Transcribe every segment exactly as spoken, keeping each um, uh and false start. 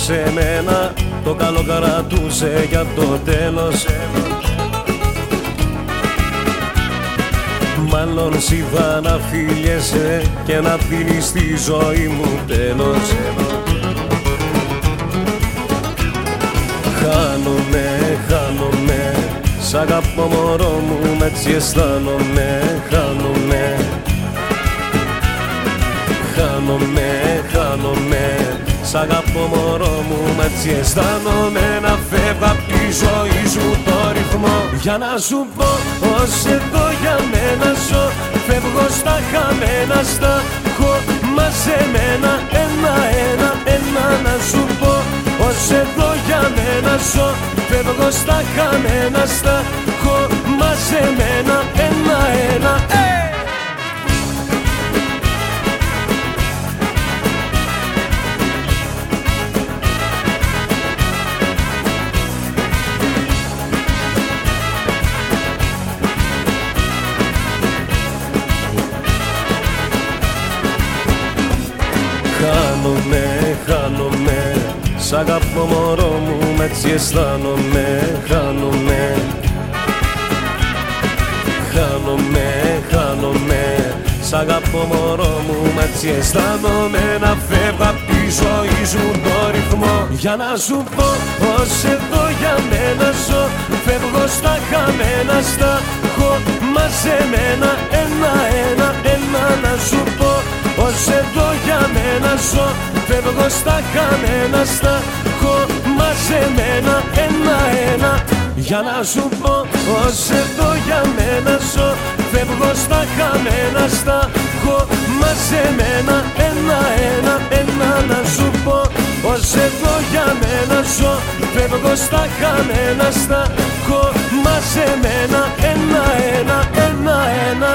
σε μένα, το καλό κρατούσε για το τέλος. Μάλλον σ' είδα να φιλιέσαι και να δίνεις τη ζωή μου τέλος. Χάνομαι, χάνομαι, σ' αγαπώ μωρό μου, με έτσι αισθάνομαι. Χάνομαι, χάνομαι, χάνομαι, σ' αγαπώ μωρό μου, με έτσι αισθάνομαι. Να φεύγω απ' τη ζωή σου το ρυθμό, για να σου πω πως εδώ για μένα ζω. Φεύγω στα χαμένα, στα έχω μαζεμένα, ένα-ένα, ένα να σου πω πως εδώ για μένα ζω. Φεύγω στα χαμένα, στα έχω μαζεμένα, ένα-ένα. Χάνομαι, χάνομαι, σ' αγαπώ μωρό μου, με έτσι αισθάνομαι. Χάνομαι, χάνομαι, χάνομαι, σ' αγαπώ μωρό μου, με έτσι αισθάνομαι. Να φεύγω απ' τη ζωή σου το ρυθμό, για να σου πω πως εδώ για μένα ζω. Φεύγω στα χαμένα, στα έχω μαζεμένα, ένα-ένα, ένα να σου πω πως εδώ για μένα ζω. Φεύγω στα χαμένα, στα έχω μαζεμένα, ένα-ένα, για να σου πω πως εδώ για μένα ζω. Φεύγω στα χαμένα, στα έχω μαζεμένα, ένα-ένα, ένα να σου πω πως εδώ για μένα ζω. Φεύγω στα χαμένα, στα έχω μαζεμένα, ένα-ένα, ένα-ένα.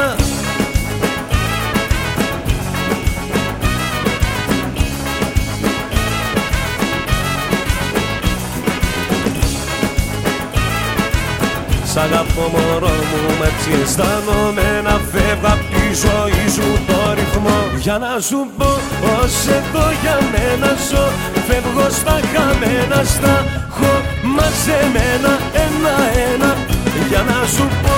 Σ' αγαπώ μωρό μου, με έτσι αισθάνομαι. Να φεύγω απ' τη ζωή σου το ρυθμό, για να σου πω πως εδώ για μένα ζω. Φεύγω στα χαμένα, στα έχω μαζεμένα, ένα-ένα, για να σου πω